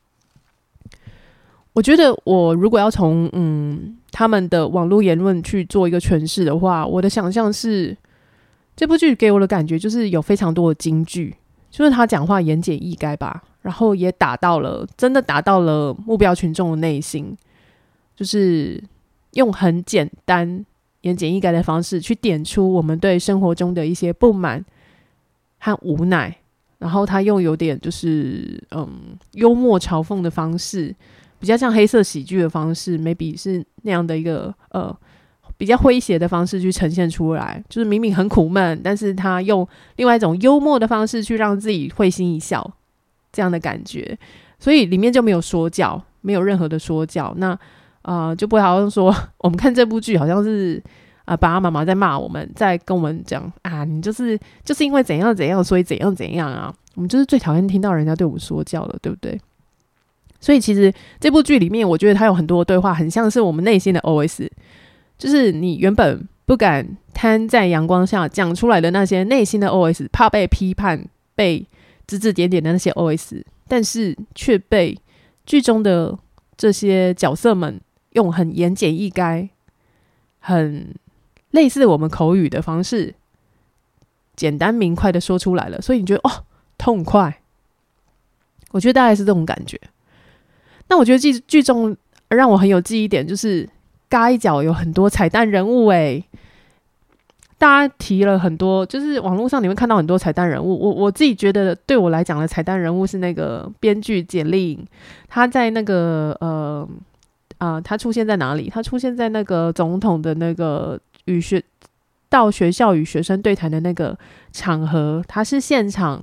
我觉得我如果要从他们的网络言论去做一个诠释的话，我的想象是这部剧给我的感觉就是有非常多的金句，就是他讲话言简意赅吧，然后也真的打到了目标群众的内心，就是用很简单言简意赅的方式去点出我们对生活中的一些不满和无奈，然后他用有点就是幽默嘲讽的方式，比较像黑色喜剧的方式 maybe 是那样的一个比较诙谐的方式去呈现出来，就是明明很苦闷，但是他用另外一种幽默的方式去让自己会心一笑，这样的感觉。所以里面就没有说教，没有任何的说教，那就不会好像说我们看这部剧好像是爸爸妈妈在骂我们，在跟我们讲你就是因为怎样怎样所以怎样怎样啊，我们就是最讨厌听到人家对我们说教了，对不对？所以其实这部剧里面我觉得它有很多对话很像是我们内心的 OS， 就是你原本不敢摊在阳光下讲出来的那些内心的 OS， 怕被批判被指指点点的那些 OS， 但是却被剧中的这些角色们用很言简意赅很类似我们口语的方式简单明快的说出来了，所以你觉得痛快，我觉得大概是这种感觉。那我觉得剧中让我很有记忆点就是嘎一脚有很多彩蛋人物大家提了很多，就是网络上你会看到很多彩蛋人物。我自己觉得对我来讲的彩蛋人物是那个编剧简丽颖，他在那个他出现在哪里？他出现在那个总统的那个到学校与学生对谈的那个场合，他是现场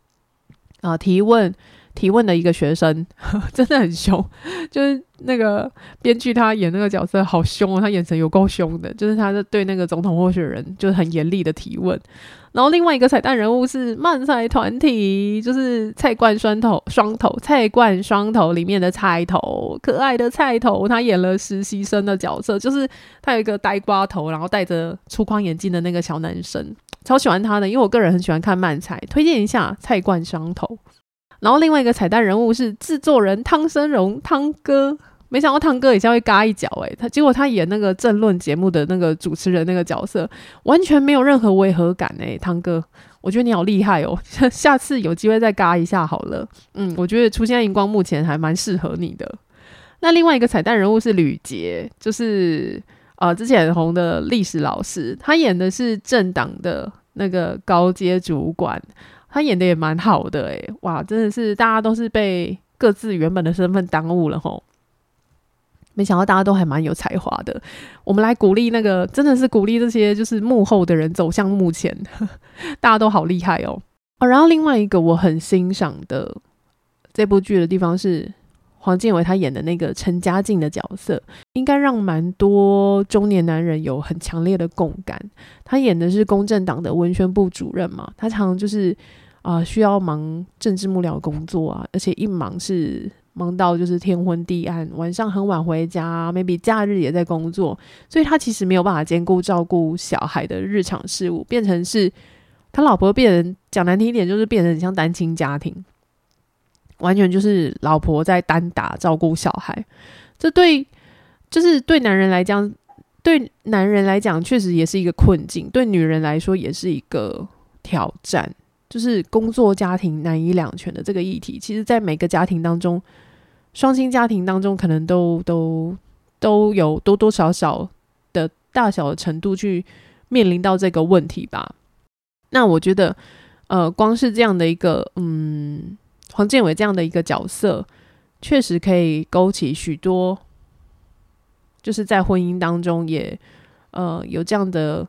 提问的一个学生真的很凶，就是那个编剧他演那个角色好凶他眼神有够凶的，就是他在对那个总统候选人就是很严厉的提问。然后另外一个彩蛋人物是漫才团体，就是菜冠双头里面的菜头，可爱的菜头，他演了实习生的角色，就是他有一个呆瓜头然后戴着粗框眼镜的那个小男生，超喜欢他的，因为我个人很喜欢看漫才，推荐一下菜冠双头。然后另外一个彩蛋人物是制作人汤生荣，汤哥，没想到汤哥也是会嘎一脚结果他演那个政论节目的那个主持人那个角色完全没有任何违和感汤哥，我觉得你好厉害下次有机会再嘎一下好了。我觉得出现在荧光幕前还蛮适合你的。那另外一个彩蛋人物是吕杰，就是之前很红的历史老师，他演的是政党的那个高阶主管，他演的也蛮好的哇，真的是大家都是被各自原本的身份耽误了没想到大家都还蛮有才华的。我们来鼓励真的是鼓励这些就是幕后的人走向幕前大家都好厉害然后另外一个我很欣赏的这部剧的地方是黄健瑋他演的那个陈嘉靖的角色，应该让蛮多中年男人有很强烈的共感。他演的是公正党的文宣部主任嘛，他常常就是需要忙政治幕僚工作而且一忙是忙到就是天昏地暗，晚上很晚回家 maybe 假日也在工作，所以他其实没有办法兼顾照顾小孩的日常事务，变成是他老婆变成讲难听一点就是变成很像单亲家庭，完全就是老婆在单打照顾小孩。这就是对男人来讲确实也是一个困境，对女人来说也是一个挑战，就是工作家庭难以两全的这个议题，其实在每个家庭当中，双亲家庭当中可能都有多多少少的大小的程度去面临到这个问题吧。那我觉得光是这样的一个黄健瑋这样的一个角色，确实可以勾起许多就是在婚姻当中也有这样的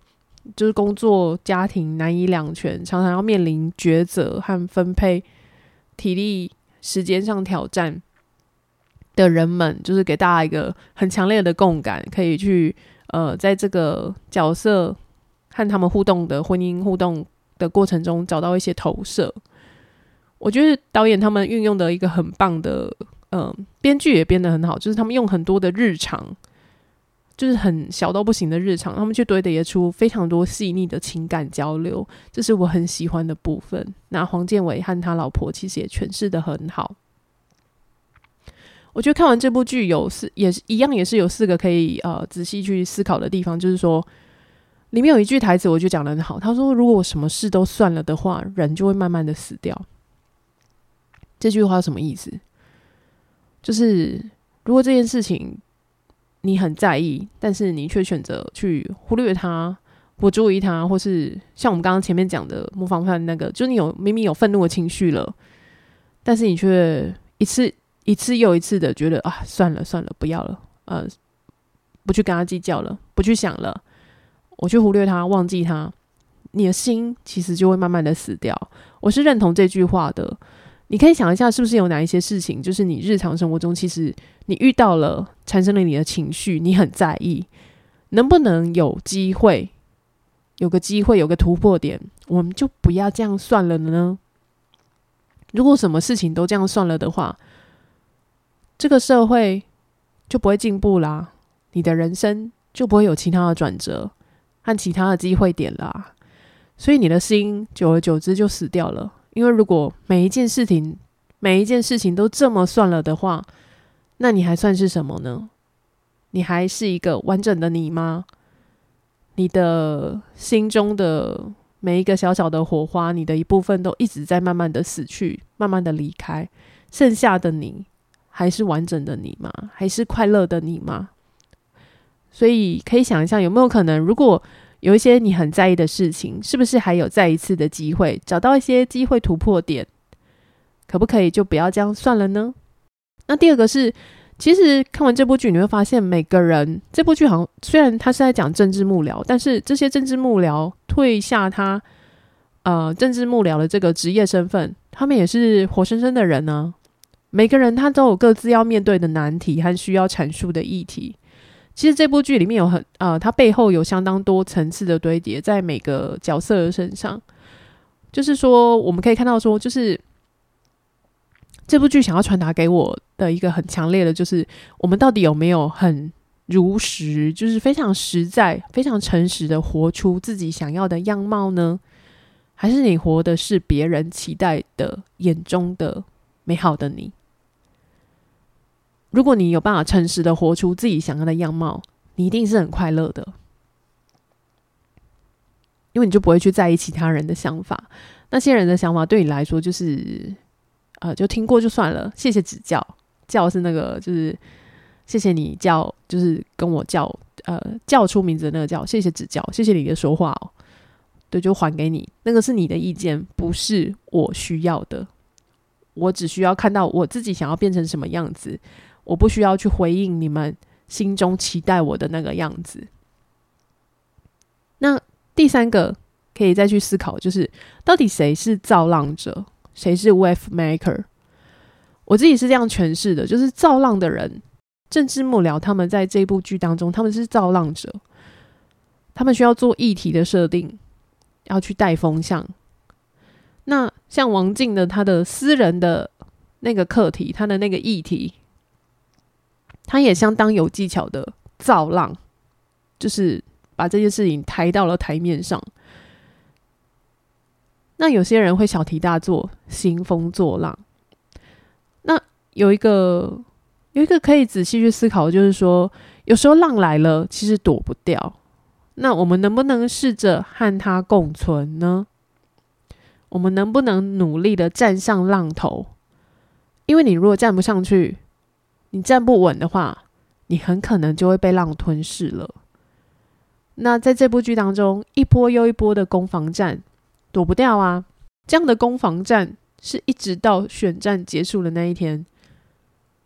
就是工作家庭难以两全，常常要面临抉择和分配体力时间上挑战的人们，就是给大家一个很强烈的共感，可以去在这个角色和他们互动的婚姻互动的过程中找到一些投射。我觉得导演他们运用的一个很棒的编剧也编得很好，就是他们用很多的日常，就是很小到不行的日常，他们去堆叠出非常多细腻的情感交流，这是我很喜欢的部分。那黄建伟和他老婆其实也诠释得很好。我觉得看完这部剧也是有4个可以仔细去思考的地方，就是说里面有一句台词我觉得讲得很好，他说如果我什么事都算了的话，人就会慢慢的死掉。这句话什么意思？就是如果这件事情你很在意，但是你却选择去忽略它，不注意它，或是像我们刚刚前面讲的模仿犯那个，就你明明有愤怒的情绪了，但是你却一次又一次的觉得算了不要了，不去跟他计较了，不去想了，我去忽略他，忘记他，你的心其实就会慢慢的死掉。我是认同这句话的。你可以想一下，是不是有哪一些事情，就是你日常生活中其实你遇到了，产生了你的情绪，你很在意，能不能有个机会，有个突破点，我们就不要这样算了呢？如果什么事情都这样算了的话，这个社会就不会进步啦，你的人生就不会有其他的转折和其他的机会点啦，所以你的心久而久之就死掉了。因为如果每一件事情都这么算了的话，那你还算是什么呢？你还是一个完整的你吗？你的心中的每一个小小的火花，你的一部分都一直在慢慢的死去，慢慢的离开，剩下的你还是完整的你吗？还是快乐的你吗？所以可以想一下，有没有可能如果有一些你很在意的事情，是不是还有再一次的机会，找到一些机会突破点，可不可以就不要这样算了呢？那第二个是，其实看完这部剧你会发现，每个人这部剧好像虽然他是在讲政治幕僚，但是这些政治幕僚退下他政治幕僚的这个职业身份，他们也是活生生的人呢。每个人他都有各自要面对的难题和需要阐述的议题。其实这部剧里面有它背后有相当多层次的堆叠在每个角色的身上，就是说我们可以看到说，就是这部剧想要传达给我的一个很强烈的，就是我们到底有没有很如实，就是非常实在非常诚实的活出自己想要的样貌呢？还是你活的是别人期待的眼中的美好的你？如果你有办法诚实的活出自己想要的样貌，你一定是很快乐的，因为你就不会去在意其他人的想法。那些人的想法对你来说就是就听过就算了，谢谢指教，教是那个就是谢谢你教，就是跟我叫出名字的那个叫，谢谢指教，谢谢你的说话对，就还给你，那个是你的意见，不是我需要的。我只需要看到我自己想要变成什么样子，我不需要去回应你们心中期待我的那个样子。那第三个可以再去思考，就是到底谁是造浪者，谁是 wave maker？ 我自己是这样诠释的，就是造浪的人，政治幕僚他们在这部剧当中，他们是造浪者，他们需要做议题的设定，要去带风向。那像王静的他的私人的那个课题，他的那个议题，他也相当有技巧的造浪，就是把这件事情抬到了台面上。那有些人会小题大做，兴风作浪。那有一个可以仔细去思考，就是说有时候浪来了其实躲不掉，那我们能不能试着和它共存呢？我们能不能努力的站上浪头？因为你如果站不上去，你站不稳的话，你很可能就会被浪吞噬了。那在这部剧当中，一波又一波的攻防战躲不掉啊，这样的攻防战是一直到选战结束的那一天，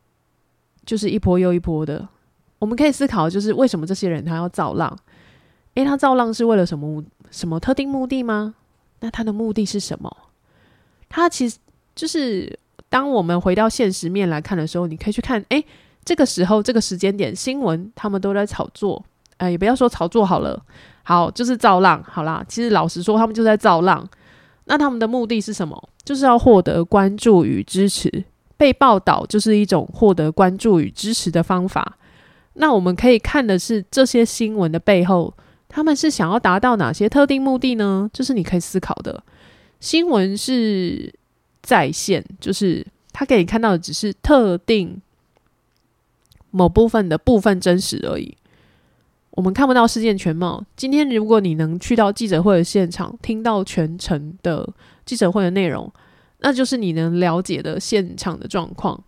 就是一波又一波的。我们可以思考，就是为什么这些人他要造浪？ 他造浪是为了什么特定目的吗？那他的目的是什么？他其实就是当我们回到现实面来看的时候，你可以去看这个时候这个时间点新闻他们都在炒作，也不要说炒作好了，好，就是造浪好啦。其实老实说他们就在造浪，那他们的目的是什么？就是要获得关注与支持，被报道就是一种获得关注与支持的方法。那我们可以看的是这些新闻的背后，他们是想要达到哪些特定目的呢？这是你可以思考的。新闻是在线，就是它给你看到的只是特定某部分的部分真实而已，我们看不到事件全貌。今天如果你能去到记者会的现场，听到全程的记者会的内容，那就是你能了解的现场的状况。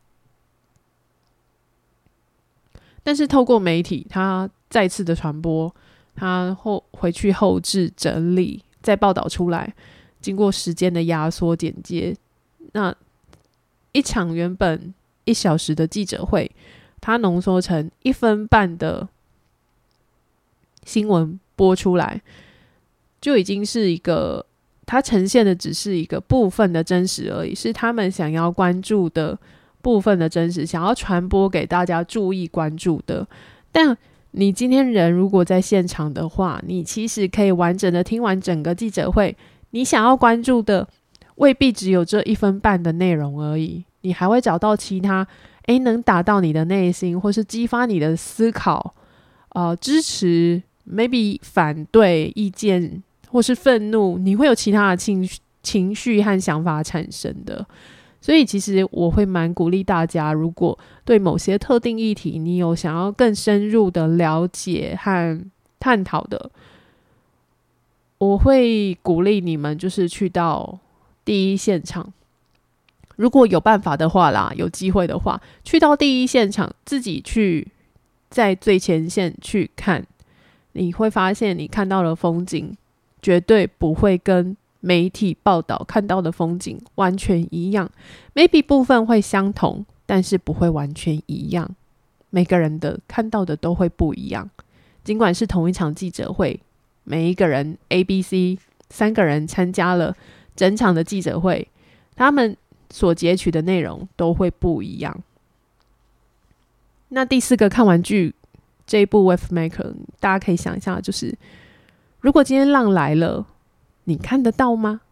但是透过媒体它再次的传播，它回去后置整理再报道出来，经过时间的压缩剪接，那一场原本1小时的记者会，它浓缩成1分半的新闻播出来，就已经是一个，它呈现的只是一个部分的真实而已，是他们想要关注的部分的真实，想要传播给大家注意关注的。但你今天人如果在现场的话，你其实可以完整的听完整个记者会，你想要关注的未必只有这1分半的内容而已，你还会找到其他能打到你的内心，或是激发你的思考，支持 maybe 反对意见或是愤怒，你会有其他的情绪和想法产生的。所以其实我会蛮鼓励大家，如果对某些特定议题你有想要更深入的了解和探讨的，我会鼓励你们就是去到第一现场，如果有办法的话啦，有机会的话，去到第一现场，自己去在最前线去看，你会发现你看到的风景绝对不会跟媒体报道看到的风景完全一样， maybe 部分会相同，但是不会完全一样，每个人的看到的都会不一样。尽管是同一场记者会，每一个人 ABC 3个人参加了整场的记者会，他们所截取的内容都会不一样。那第4个看完剧这一部 Wave Maker， 大家可以想一下，就是如果今天浪来了，你看得到吗？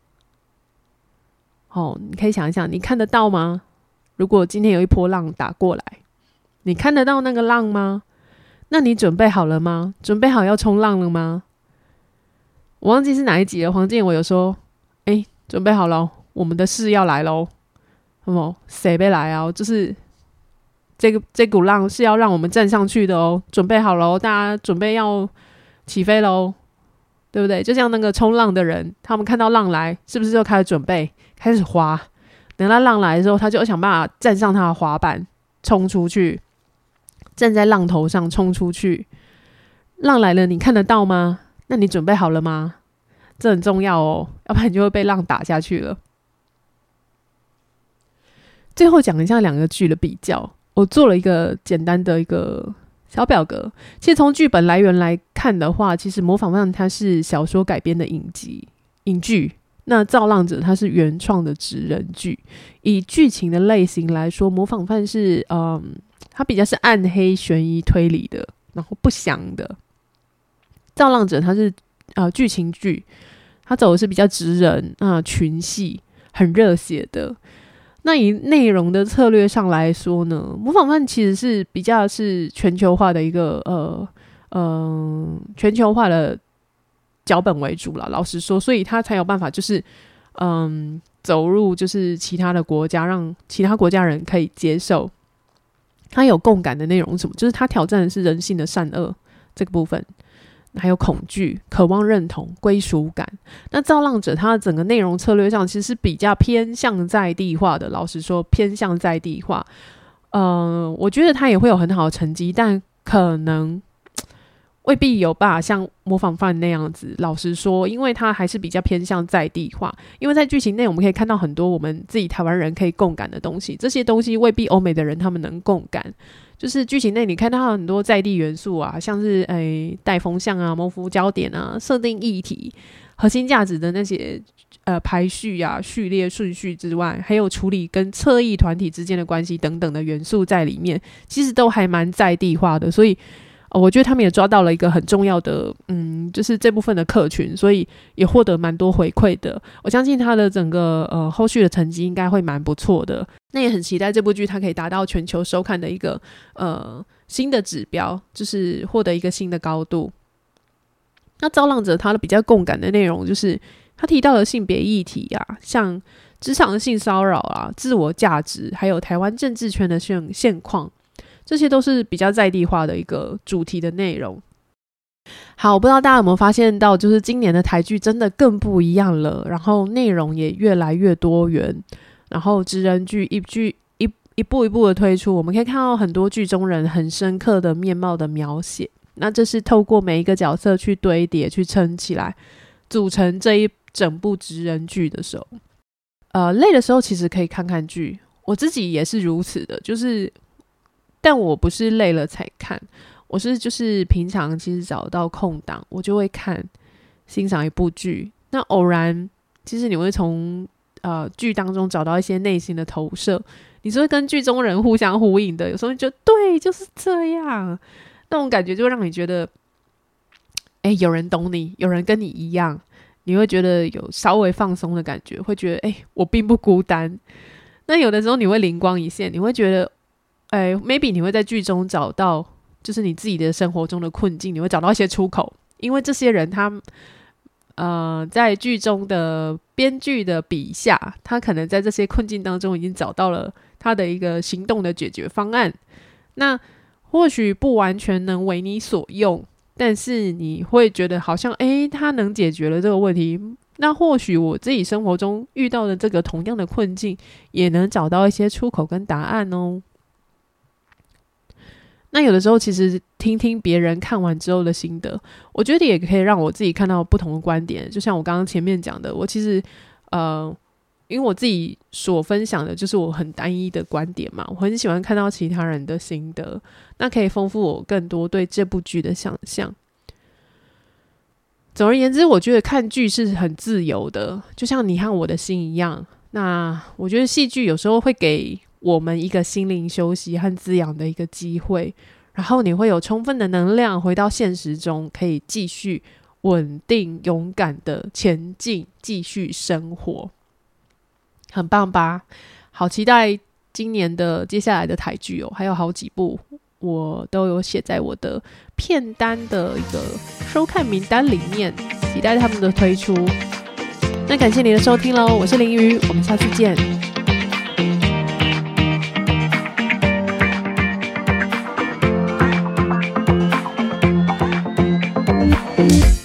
你可以想一想，你看得到吗？如果今天有一波浪打过来，你看得到那个浪吗？那你准备好了吗？准备好要冲浪了吗？我忘记是哪一集了，黄建我有说准备好了，我们的事要来咯。谁被来啊？就是这股浪是要让我们站上去的哦，准备好了，大家准备要起飞咯，对不对？就像那个冲浪的人，他们看到浪来，是不是就开始准备，开始滑？等到浪来的时候，他就想办法站上他的滑板，冲出去，站在浪头上冲出去。浪来了，你看得到吗？那你准备好了吗？这很重要哦，要不然你就会被浪打下去了。最后讲一下2个剧的比较，我做了一个简单的一个小表格。其实从剧本来源来看的话，其实模仿犯它是小说改编的影剧，那造浪者它是原创的职人剧。以剧情的类型来说，模仿犯是它比较是暗黑悬疑推理的，然后不详的。造浪者它是剧情剧，它走的是比较职人群戏，很热血的。那以内容的策略上来说呢，模仿犯其实是比较是全球化的一个全球化的脚本为主啦，老实说，所以他才有办法就是走入就是其他的国家，让其他国家人可以接受。他有共感的内容是什么？就是他挑战的是人性的善恶这个部分，还有恐惧、渴望认同、归属感。那造浪者他的整个内容策略上其实是比较偏向在地化的，老实说偏向在地化。我觉得他也会有很好的成绩，但可能未必有办法像模仿犯那样子，老实说，因为它还是比较偏向在地化。因为在剧情内我们可以看到很多我们自己台湾人可以共感的东西，这些东西未必欧美的人他们能共感。 就是剧情内你看到很多在地元素啊，像是带风向啊、模糊焦点啊、设定议题、核心价值的那些排序啊、序列顺序之外，还有处理跟侧翼团体之间的关系等等的元素在里面，其实都还蛮在地化的，所以我觉得他们也抓到了一个很重要的就是这部分的客群，所以也获得蛮多回馈的。我相信他的整个后续的成绩应该会蛮不错的，那也很期待这部剧它可以达到全球收看的一个新的指标，就是获得一个新的高度。那造浪者他的比较共感的内容就是他提到的性别议题啊，像职场的性骚扰啊、自我价值，还有台湾政治圈的现况，这些都是比较在地化的一个主题的内容。好，我不知道大家有没有发现到，就是今年的台剧真的更不一样了，然后内容也越来越多元，然后职人剧一步一步的推出，我们可以看到很多剧中人很深刻的面貌的描写，那这是透过每一个角色去堆叠去撑起来，组成这一整部职人剧的时候，累的时候其实可以看看剧，我自己也是如此的，就是但我不是累了才看，我是就是平常其实找到空档我就会看欣赏一部剧，那偶然其实你会从剧当中找到一些内心的投射，你是会跟剧中人互相呼应的，有时候你就对就是这样，那种感觉就让你觉得有人懂你，有人跟你一样，你会觉得有稍微放松的感觉，会觉得我并不孤单。那有的时候你会灵光一现，你会觉得maybe 你会在剧中找到就是你自己的生活中的困境，你会找到一些出口，因为这些人他在剧中的编剧的笔下，他可能在这些困境当中已经找到了他的一个行动的解决方案，那或许不完全能为你所用，但是你会觉得好像他能解决了这个问题，那或许我自己生活中遇到的这个同样的困境也能找到一些出口跟答案哦。那有的时候其实听听别人看完之后的心得，我觉得也可以让我自己看到不同的观点，就像我刚刚前面讲的，我其实因为我自己所分享的就是我很单一的观点嘛，我很喜欢看到其他人的心得，那可以丰富我更多对这部剧的想象。总而言之，我觉得看剧是很自由的，就像你和我的心一样，那我觉得戏剧有时候会给我们一个心灵休息和滋养的一个机会，然后你会有充分的能量回到现实中，可以继续稳定勇敢的前进，继续生活，很棒吧？好期待今年的接下来的台剧哦，还有好几部我都有写在我的片单的一个收看名单里面，期待他们的推出。那感谢你的收听咯，我是林瑜，我们下次见。